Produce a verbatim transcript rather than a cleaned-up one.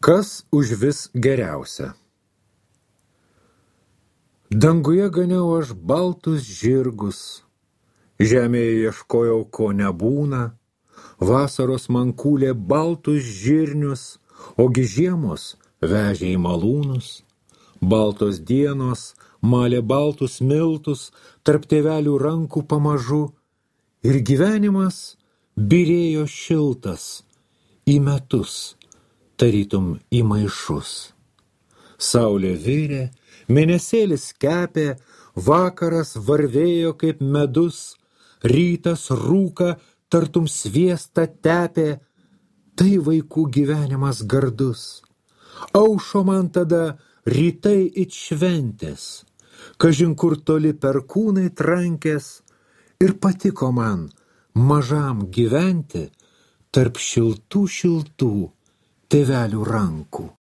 Kas užvis geriausia? Danguje ganiau aš baltus žirgus, žemėje ieškojau, ko nebūna, vasaros man kūlė baltus žirnius, ogi žiemos vežė į malūnus, baltos dienos malė baltus miltus tarp tėvelių rankų pamažu, ir gyvenimas birėjo šiltas į metus, tarytum į maišus. Saulė virė, mėnesėlis kepė, vakaras varvėjo kaip medus, rytas rūka tartum sviestą tepė, tai vaikų gyvenimas gardus. Aušo man tada rytai it šventės, kažin kur toli perkūnai trankės, ir patiko man mažam gyventi tarp šiltų šiltų tėvelių rankų.